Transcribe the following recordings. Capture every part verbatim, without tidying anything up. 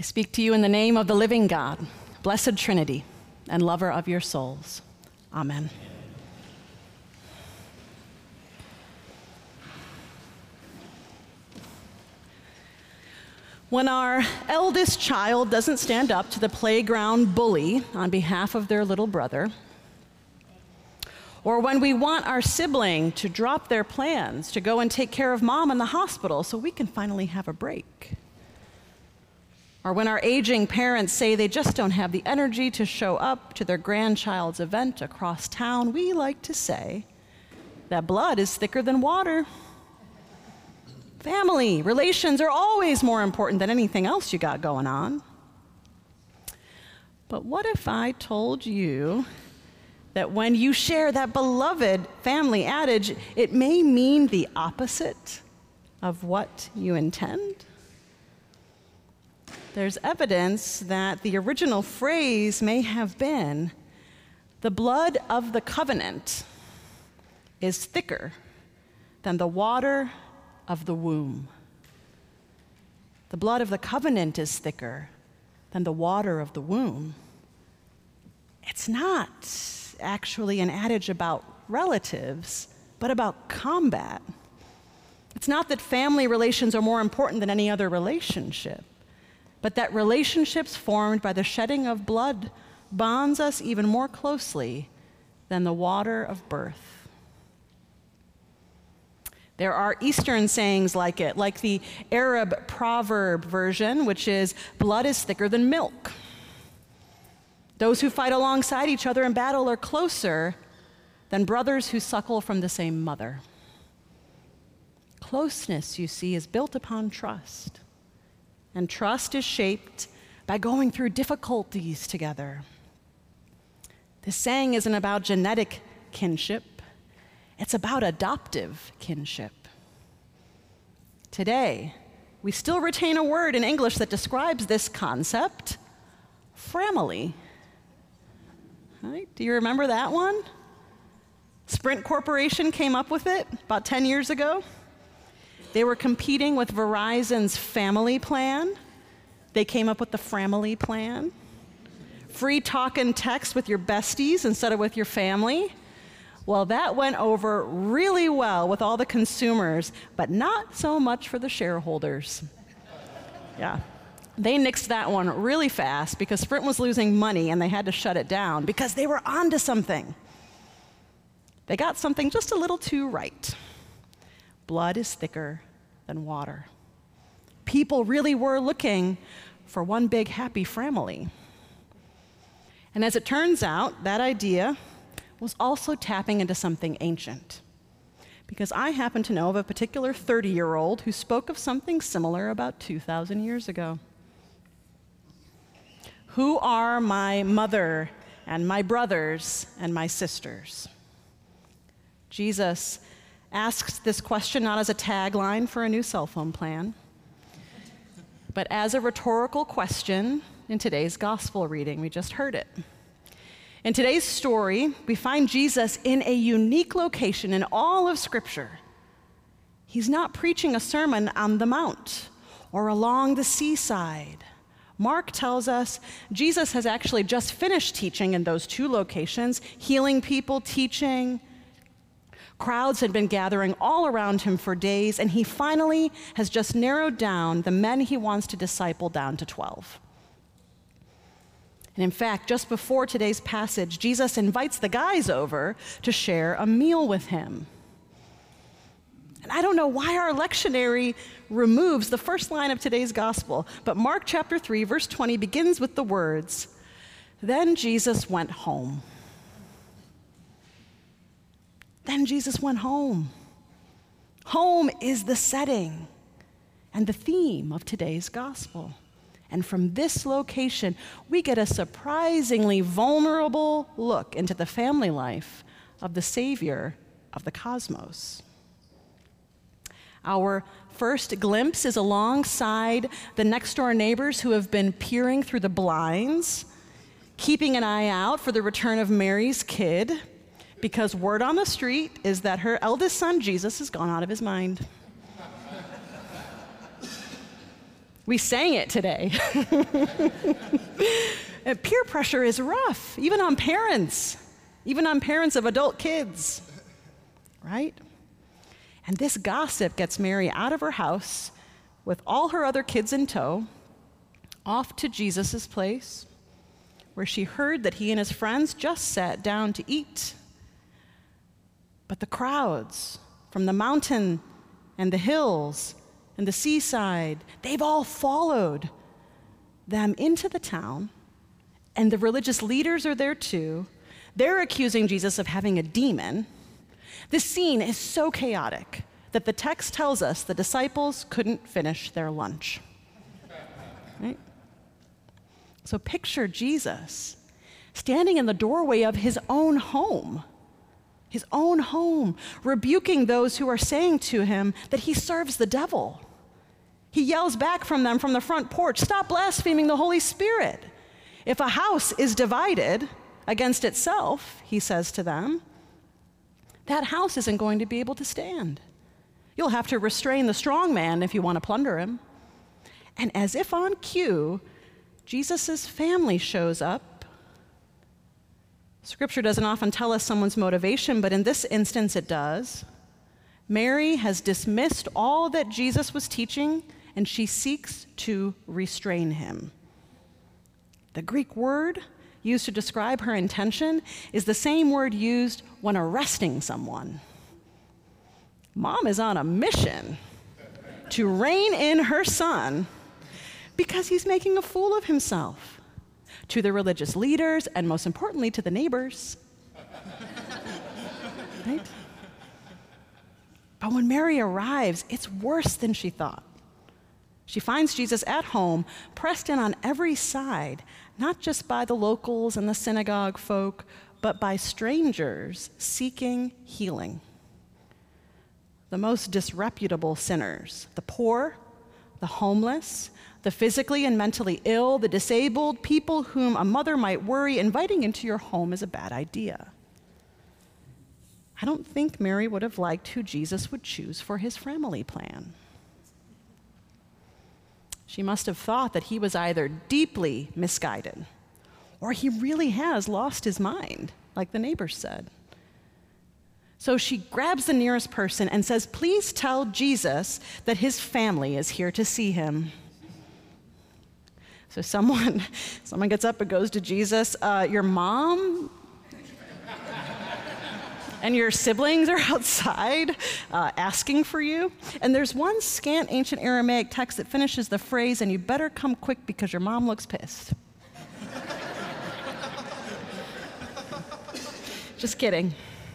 I speak to you in the name of the living God, blessed Trinity, and lover of your souls. Amen. When our eldest child doesn't stand up to the playground bully on behalf of their little brother, or when we want our sibling to drop their plans to go and take care of mom in the hospital so we can finally have a break, or when our aging parents say they just don't have the energy to show up to their grandchild's event across town, we like to say that blood is thicker than water. Family, relations are always more important than anything else you got going on. But what if I told you that when you share that beloved family adage, it may mean the opposite of what you intend? There's evidence that the original phrase may have been, the blood of the covenant is thicker than the water of the womb. The blood of the covenant is thicker than the water of the womb. It's not actually an adage about relatives, but about combat. It's not that family relations are more important than any other relationship, but that relationships formed by the shedding of blood bonds us even more closely than the water of birth. There are Eastern sayings like it, like the Arab proverb version, which is, blood is thicker than milk. Those who fight alongside each other in battle are closer than brothers who suckle from the same mother. Closeness, you see, is built upon trust. And trust is shaped by going through difficulties together. This saying isn't about genetic kinship. It's about adoptive kinship. Today, we still retain a word in English that describes this concept, family. Right? Do you remember that one? Sprint Corporation came up with it about ten years ago. They were competing with Verizon's Family Plan. They came up with the Framily Plan. Free talk and text with your besties instead of with your family. Well, that went over really well with all the consumers, but not so much for the shareholders. Yeah. They nixed that one really fast because Sprint was losing money and they had to shut it down because they were onto something. They got something just a little too right. Blood is thicker than water. People really were looking for one big happy family. And as it turns out, that idea was also tapping into something ancient. Because I happen to know of a particular thirty-year-old who spoke of something similar about two thousand years ago. Who are my mother and my brothers and my sisters? Jesus asks this question not as a tagline for a new cell phone plan, but as a rhetorical question in today's gospel reading. We just heard it. In today's story, we find Jesus in a unique location in all of Scripture. He's not preaching a sermon on the Mount or along the seaside. Mark tells us Jesus has actually just finished teaching in those two locations, healing people, teaching. Crowds had been gathering all around him for days, and he finally has just narrowed down the men he wants to disciple down to twelve. And in fact, just before today's passage, Jesus invites the guys over to share a meal with him. And I don't know why our lectionary removes the first line of today's gospel, but Mark chapter three, verse twenty begins with the words, "Then Jesus went home." Then Jesus went home. Home is the setting and the theme of today's gospel. And from this location, we get a surprisingly vulnerable look into the family life of the Savior of the cosmos. Our first glimpse is alongside the next-door neighbors who have been peering through the blinds, keeping an eye out for the return of Mary's kid, because word on the street is that her eldest son, Jesus, has gone out of his mind. We sang it today. Peer pressure is rough, even on parents, even on parents of adult kids, right? And this gossip gets Mary out of her house with all her other kids in tow, off to Jesus' place, where she heard that he and his friends just sat down to eat. But the crowds from the mountain and the hills and the seaside, they've all followed them into the town, and the religious leaders are there too. They're accusing Jesus of having a demon. This scene is so chaotic that the text tells us the disciples couldn't finish their lunch. Right? So picture Jesus standing in the doorway of his own home, his own home, rebuking those who are saying to him that he serves the devil. He yells back from them from the front porch, "Stop blaspheming the Holy Spirit. If a house is divided against itself," he says to them, "that house isn't going to be able to stand. You'll have to restrain the strong man if you want to plunder him." And as if on cue, Jesus' family shows up. Scripture doesn't often tell us someone's motivation, but in this instance it does. Mary has dismissed all that Jesus was teaching, and she seeks to restrain him. The Greek word used to describe her intention is the same word used when arresting someone. Mom is on a mission to rein in her son because he's making a fool of himself, to the religious leaders and most importantly to the neighbors. Right? But when Mary arrives, it's worse than she thought. She finds Jesus at home, pressed in on every side, not just by the locals and the synagogue folk, but by strangers seeking healing. The most disreputable sinners, the poor, the homeless, the physically and mentally ill, the disabled, people whom a mother might worry inviting into your home is a bad idea. I don't think Mary would have liked who Jesus would choose for his family plan. She must have thought that he was either deeply misguided or he really has lost his mind, like the neighbors said. So she grabs the nearest person and says, "Please tell Jesus that his family is here to see him." So someone, someone gets up and goes to Jesus, uh, "Your mom and your siblings are outside uh, asking for you." And there's one scant ancient Aramaic text that finishes the phrase, "and you better come quick because your mom looks pissed." Just kidding.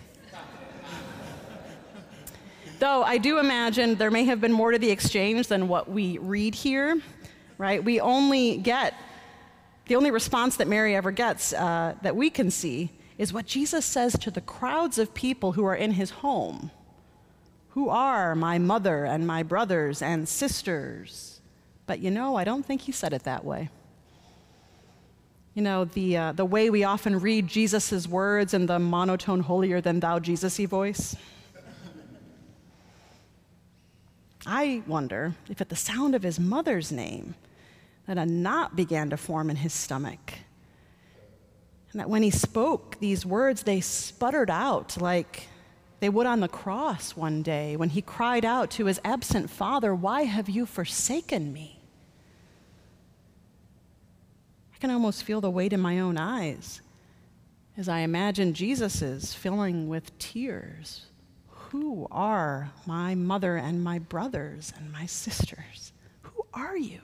Though I do imagine there may have been more to the exchange than what we read here, right? We only get, the only response that Mary ever gets uh, that we can see is what Jesus says to the crowds of people who are in his home. "Who are my mother and my brothers and sisters?" But you know, I don't think he said it that way. You know, the, uh, the way we often read Jesus' words in the monotone holier-than-thou Jesus-y voice. I wonder if at the sound of his mother's name that a knot began to form in his stomach. And that when he spoke these words, they sputtered out like they would on the cross one day when he cried out to his absent father, "Why have you forsaken me?" I can almost feel the weight in my own eyes as I imagine Jesus's filling with tears. "Who are my mother and my brothers and my sisters? Who are you?"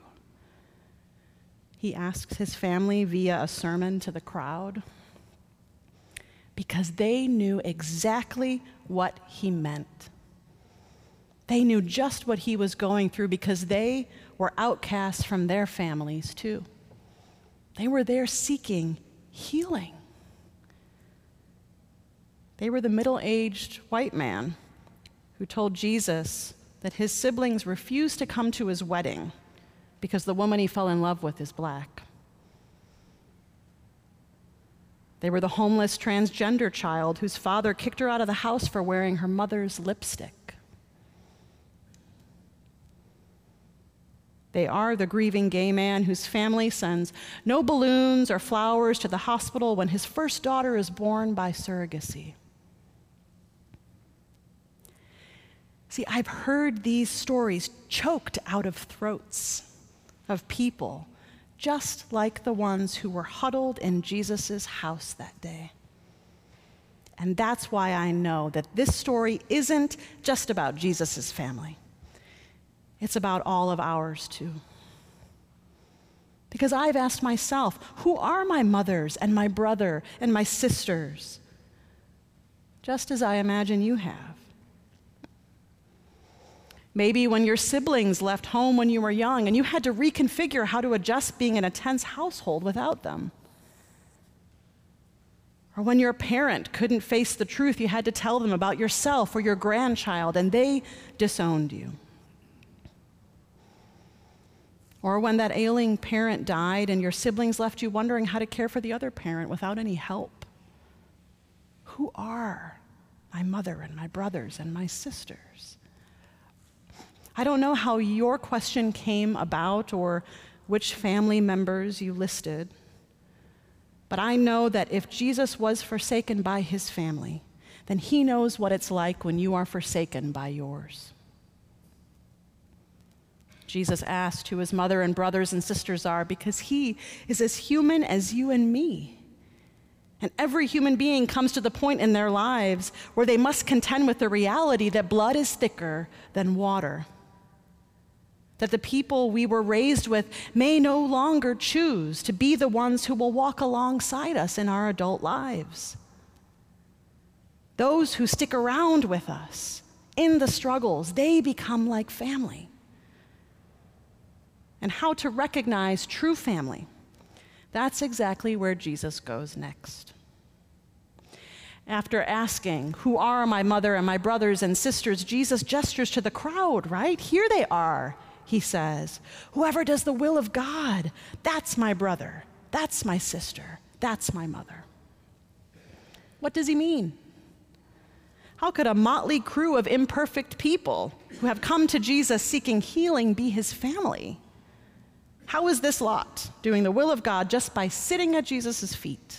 He asks his family via a sermon to the crowd because they knew exactly what he meant. They knew just what he was going through because they were outcasts from their families too. They were there seeking healing. They were the middle-aged white man who told Jesus that his siblings refused to come to his wedding because the woman he fell in love with is black. They were the homeless transgender child whose father kicked her out of the house for wearing her mother's lipstick. They are the grieving gay man whose family sends no balloons or flowers to the hospital when his first daughter is born by surrogacy. See, I've heard these stories choked out of throats of people just like the ones who were huddled in Jesus' house that day. And that's why I know that this story isn't just about Jesus' family. It's about all of ours too. Because I've asked myself, who are my mothers and my brother and my sisters? Just as I imagine you have. Maybe when your siblings left home when you were young and you had to reconfigure how to adjust being in a tense household without them. Or when your parent couldn't face the truth you had to tell them about yourself or your grandchild and they disowned you. Or when that ailing parent died and your siblings left you wondering how to care for the other parent without any help. Who are my mother and my brothers and my sisters? I don't know how your question came about or which family members you listed, but I know that if Jesus was forsaken by his family, then he knows what it's like when you are forsaken by yours. Jesus asked who his mother and brothers and sisters are because he is as human as you and me. And every human being comes to the point in their lives where they must contend with the reality that blood is thicker than water. That the people we were raised with may no longer choose to be the ones who will walk alongside us in our adult lives. Those who stick around with us in the struggles, they become like family. And how to recognize true family, that's exactly where Jesus goes next. After asking, who are my mother and my brothers and sisters, Jesus gestures to the crowd, right? Here they are. He says, whoever does the will of God, that's my brother, that's my sister, that's my mother. What does he mean? How could a motley crew of imperfect people who have come to Jesus seeking healing be his family? How is this lot doing the will of God just by sitting at Jesus' feet?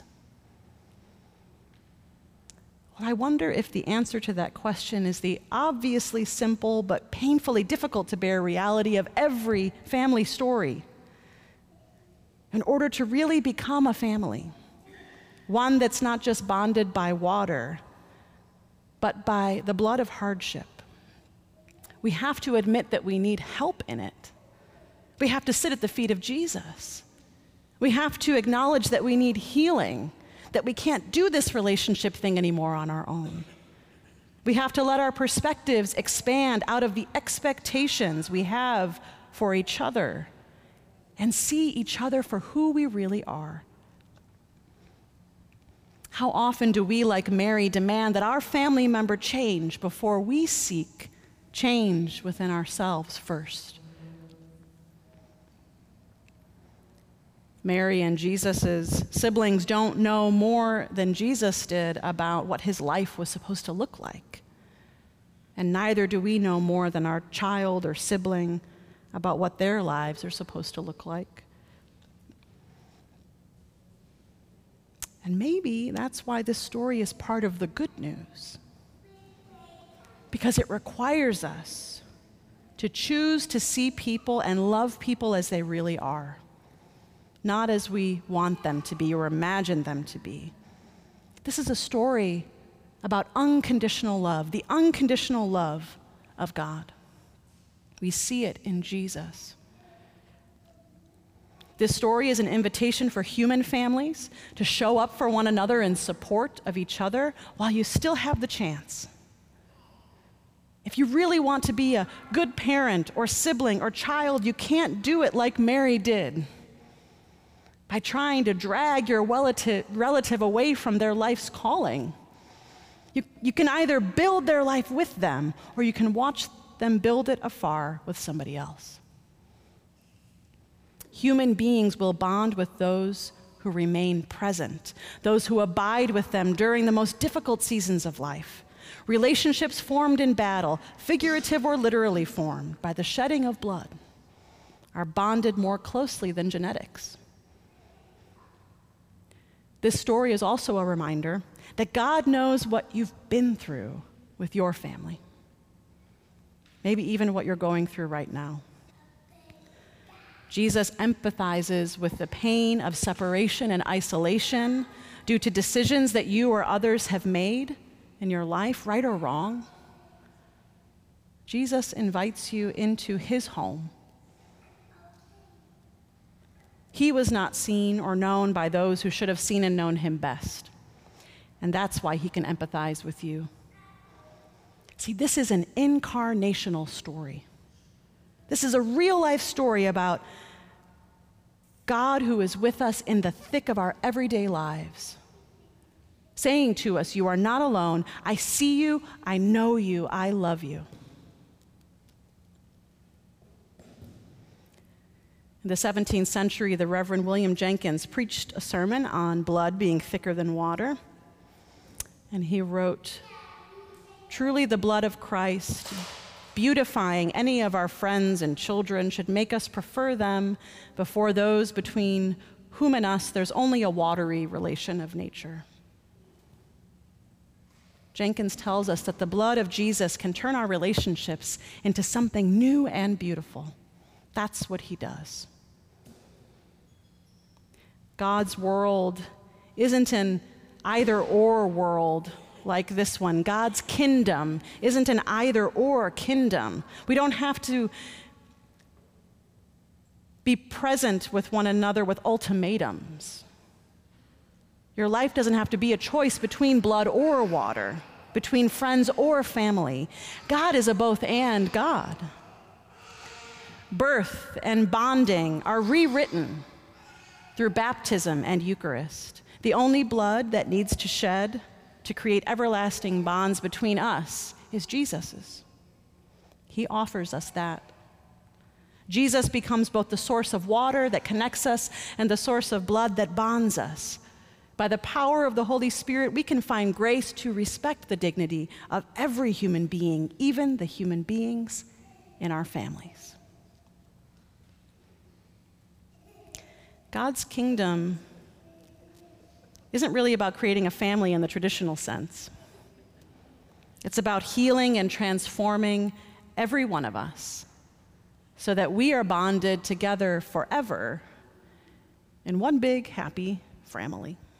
Well, I wonder if the answer to that question is the obviously simple but painfully difficult to bear reality of every family story. In order to really become a family, one that's not just bonded by water, but by the blood of hardship, we have to admit that we need help in it. We have to sit at the feet of Jesus. We have to acknowledge that we need healing, that we can't do this relationship thing anymore on our own. We have to let our perspectives expand out of the expectations we have for each other and see each other for who we really are. How often do we, like Mary, demand that our family member change before we seek change within ourselves first? Mary and Jesus' siblings don't know more than Jesus did about what his life was supposed to look like. And neither do we know more than our child or sibling about what their lives are supposed to look like. And maybe that's why this story is part of the good news. Because it requires us to choose to see people and love people as they really are. Not as we want them to be or imagine them to be. This is a story about unconditional love, the unconditional love of God. We see it in Jesus. This story is an invitation for human families to show up for one another in support of each other while you still have the chance. If you really want to be a good parent or sibling or child, you can't do it like Mary did, by trying to drag your relative away from their life's calling. You, you can either build their life with them, or you can watch them build it afar with somebody else. Human beings will bond with those who remain present, those who abide with them during the most difficult seasons of life. Relationships formed in battle, figurative or literally formed, by the shedding of blood, are bonded more closely than genetics. This story is also a reminder that God knows what you've been through with your family, maybe even what you're going through right now. Jesus empathizes with the pain of separation and isolation due to decisions that you or others have made in your life, right or wrong. Jesus invites you into his home. He was not seen or known by those who should have seen and known him best. And that's why he can empathize with you. See, this is an incarnational story. This is a real-life story about God who is with us in the thick of our everyday lives, saying to us, you are not alone. I see you. I know you. I love you. In the seventeenth century, the Reverend William Jenkins preached a sermon on blood being thicker than water. And he wrote, "Truly the blood of Christ, beautifying any of our friends and children, should make us prefer them before those between whom and us there's only a watery relation of nature." Jenkins tells us that the blood of Jesus can turn our relationships into something new and beautiful. That's what he does. God's world isn't an either-or world like this one. God's kingdom isn't an either-or kingdom. We don't have to be present with one another with ultimatums. Your life doesn't have to be a choice between blood or water, between friends or family. God is a both-and God. Birth and bonding are rewritten through baptism and Eucharist. The only blood that needs to shed to create everlasting bonds between us is Jesus's. He offers us that. Jesus becomes both the source of water that connects us and the source of blood that bonds us. By the power of the Holy Spirit, we can find grace to respect the dignity of every human being, even the human beings in our families. God's kingdom isn't really about creating a family in the traditional sense. It's about healing and transforming every one of us so that we are bonded together forever in one big, happy family.